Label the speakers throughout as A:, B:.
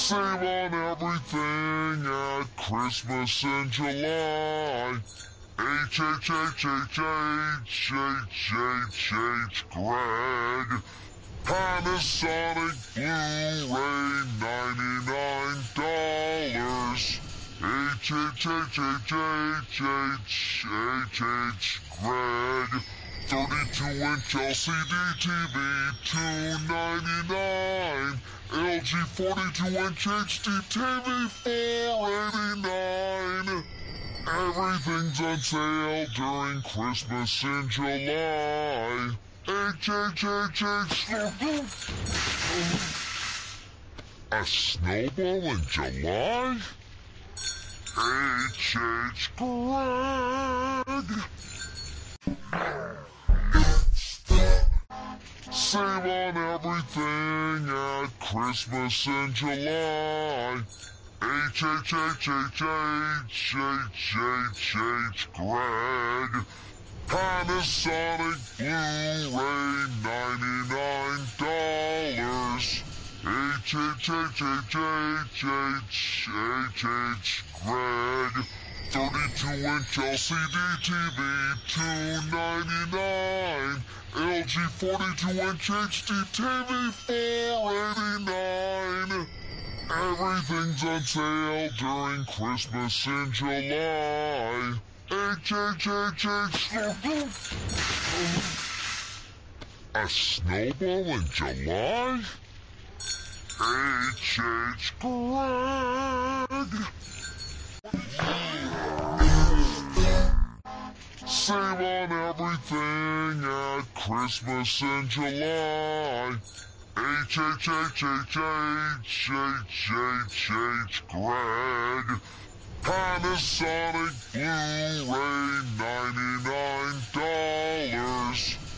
A: Save on everything at Christmas in July. H Greg. Panasonic Blu-ray $99. Greg. 32-inch LCD TV $299. LG 42-inch HD TV $489. Everything's on sale during Christmas in July. A snowball in July? Greg. Save on everything at Christmas in July. Greg. Panasonic Blu-ray $99. Greg. 32-inch LCD TV $299. LG 42-inch HD TV $489. Everything's on sale during Christmas in July. A snowball in July? Greg. Save on everything at Christmas in July. Greg. Panasonic Blu-ray $99.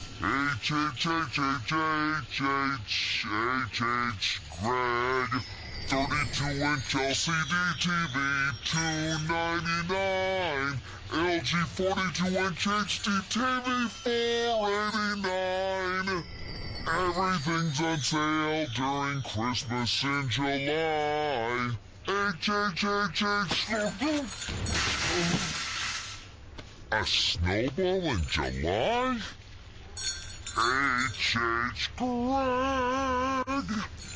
A: Greg. 32-inch LCD TV $299. LG 42-inch HD TV $489. Everything's on sale during Christmas in July. A snowball in July? Greg.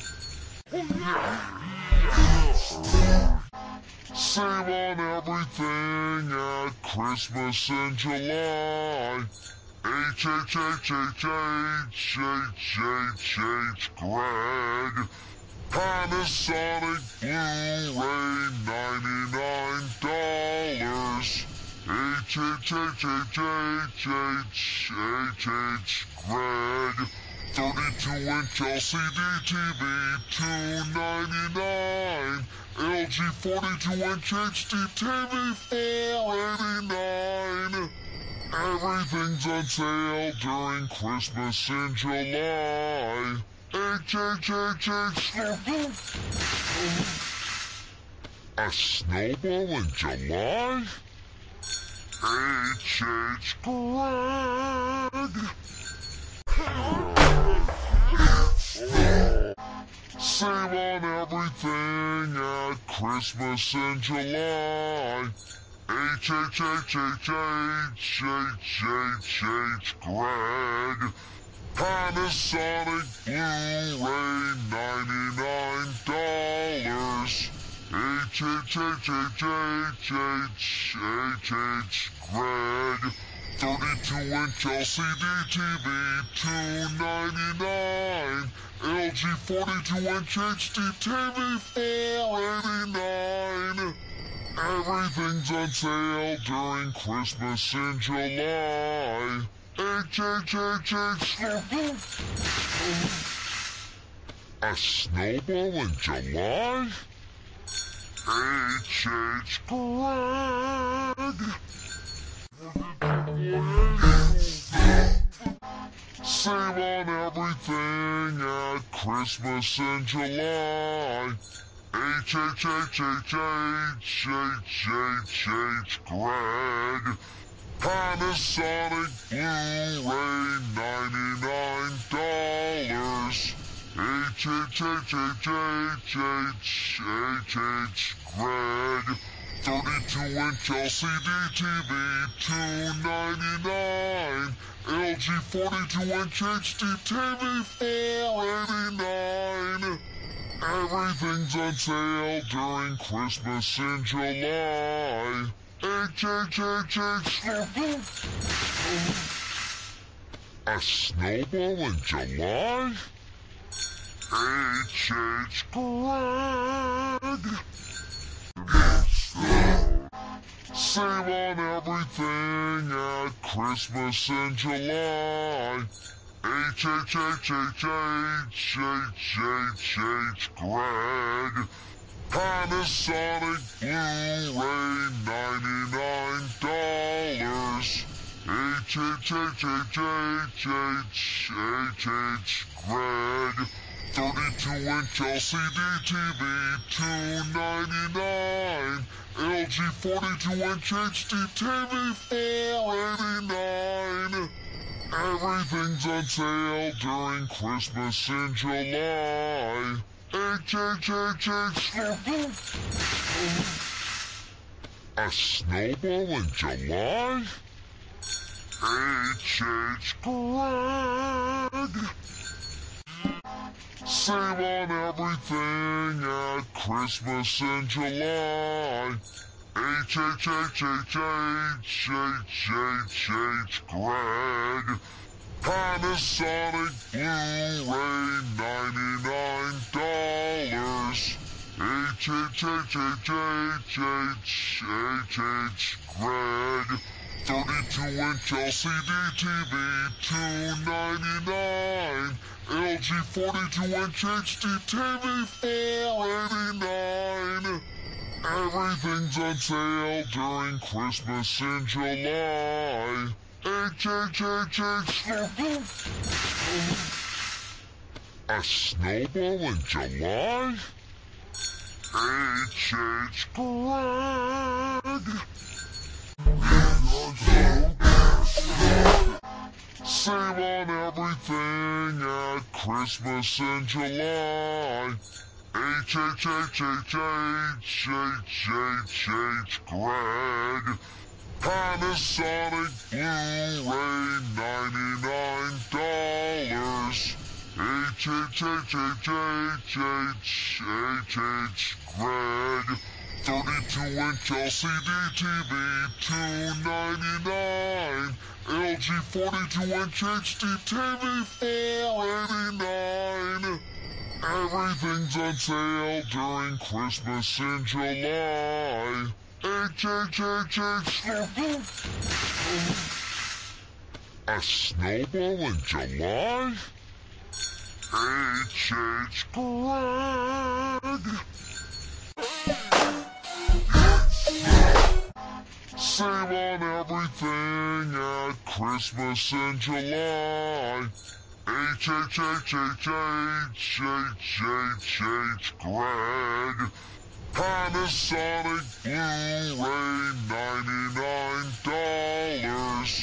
A: Save on everything at Christmas in July. Greg. Panasonic Blu-ray $99. Greg. 32-inch LCD TV $299. LG 42-inch HD TV $489. Everything's on sale during Christmas in July. A snowball in July? Greg. Save on everything at Christmas in July. Greg. Panasonic Blu-ray $99. Greg. 32-inch LCD TV $299. LG 42-inch HD TV $489. Everything's on sale during Christmas in July. A snowball in July? Greg. Save on everything at Christmas in July. Greg. Panasonic Blu-ray $99. Greg. 32-inch LCD TV, $299. LG 42-inch HD TV, $489. Everything's on sale during Christmas in July. A snowball in July? Greg. Save on everything at Christmas in July. Greg. Panasonic Blu-ray, $99. Greg. 32-inch LCD TV, $299. LG 42-inch HD TV, $489. Everything's on sale during Christmas in July. A snowball in July? Greg. Save on everything at Christmas in July. Greg. Panasonic Blu-ray, $99. Greg. 32-inch LCD TV, $299. LG 42-inch HD TV, $489. Everything's on sale during Christmas in July. A snowball in July? Greg. Save on everything at Christmas in July. Greg. Panasonic Blu-ray, $99. Greg. 32-inch LCD TV, $299. LG 42-inch HD TV, $489. Everything's on sale during Christmas in July. A snowball in July? Greg. Save on everything at Christmas in July. Greg. Panasonic Blu-ray, $99.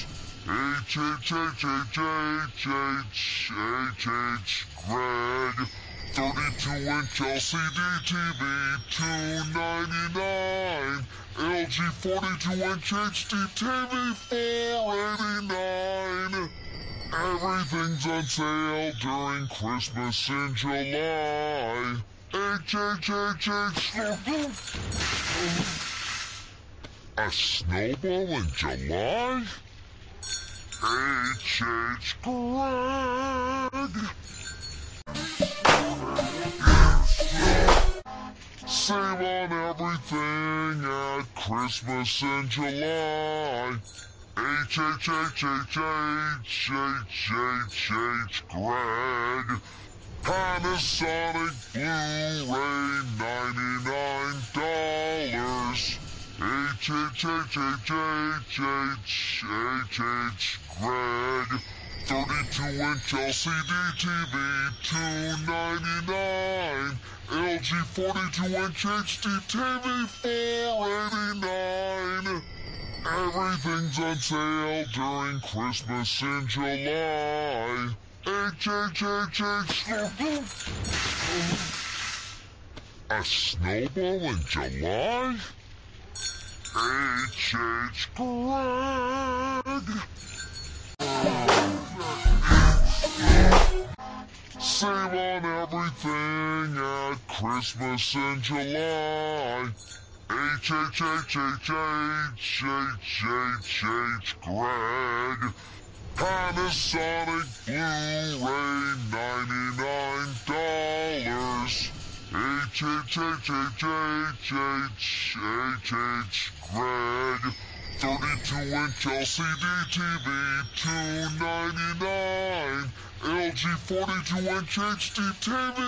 A: Greg. 32-inch LCD TV, $299. LG 42-inch HD TV, $489. Everything's on sale during Christmas in July. A snowball in July? Greg. Save on everything at Christmas in July. Greg. Panasonic Blu-ray, $99. Greg. 32-inch LCD TV, $299. LG 42-inch HD TV, $489. Everything's on sale during Christmas in July. A snowball in July? H.H. Greg. Save on everything at Christmas in July. H Greg. Panasonic Blu-ray, $99. H Greg. 32-inch LCD TV, $299. LG 42-inch HD TV,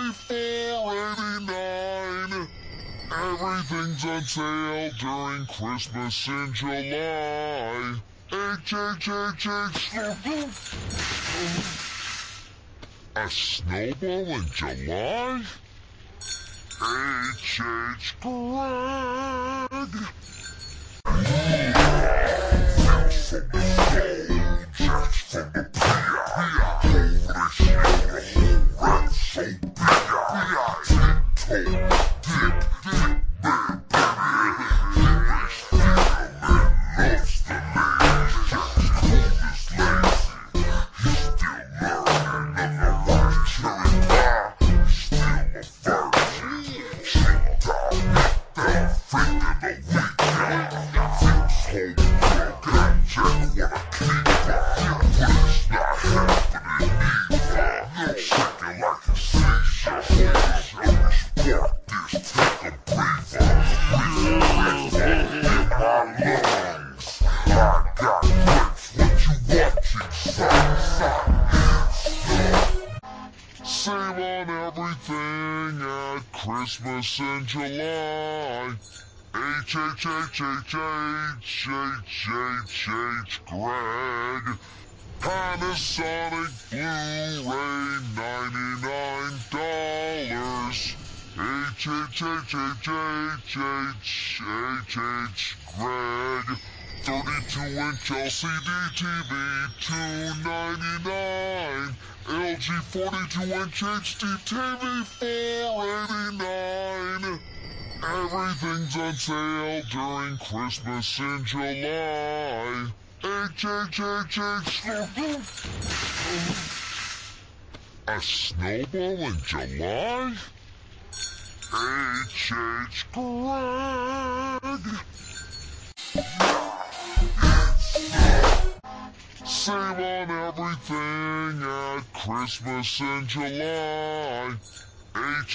A: $489. Everything's on sale during Christmas in July. A snowball in July? H.H. Greg. Save on everything at Christmas in July. H Greg. Panasonic Blu-ray, $99. H Greg. 32-inch LCD TV, $299. LG 42-inch HD TV, $489. Everything's on sale during Christmas in July. A snowball in July? H.H. Greg. Save on everything at Christmas in July. H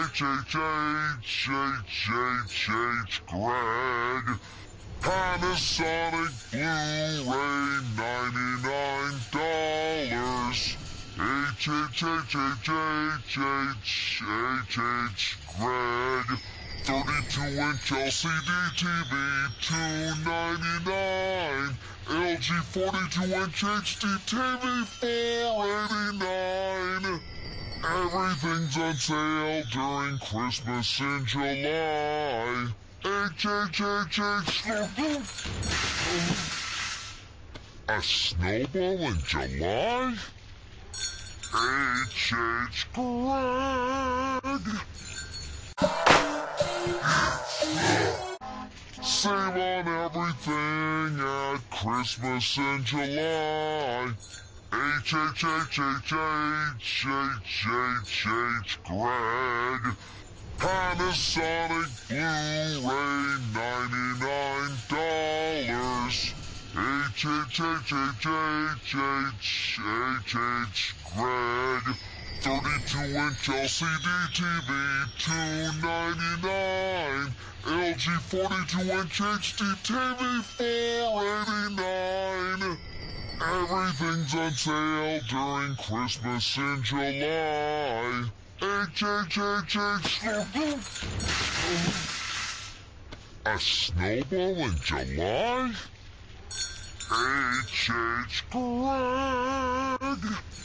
A: Greg. Panasonic Blu-ray, $99. H Greg. 32-inch LCD TV, $299. LG 42-inch HD TV, $489. Everything's on sale during Christmas in July. A snowball in July? H.H. Greg. Save on everything at Christmas in July. H Greg. Panasonic Blu-ray, $99. H Greg. 32-inch LCD TV, $299. LG 42-inch HD TV, $489. Everything's on sale during Christmas in July. A snowball in July? H.H. Greg.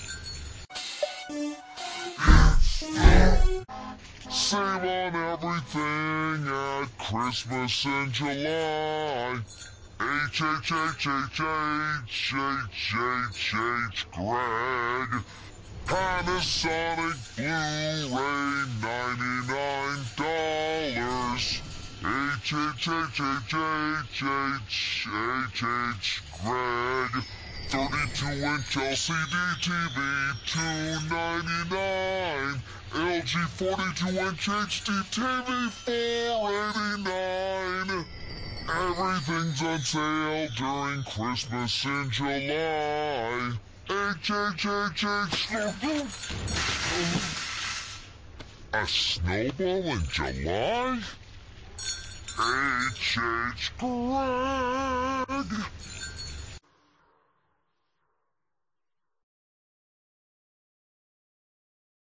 A: Save on everything at Christmas in July. H Greg. Panasonic Blu-ray, $99. Greg. 32-inch LCD TV, $299. LG 42-inch HD TV, $489. Everything's on sale during Christmas in July. A snowball in July? Greg.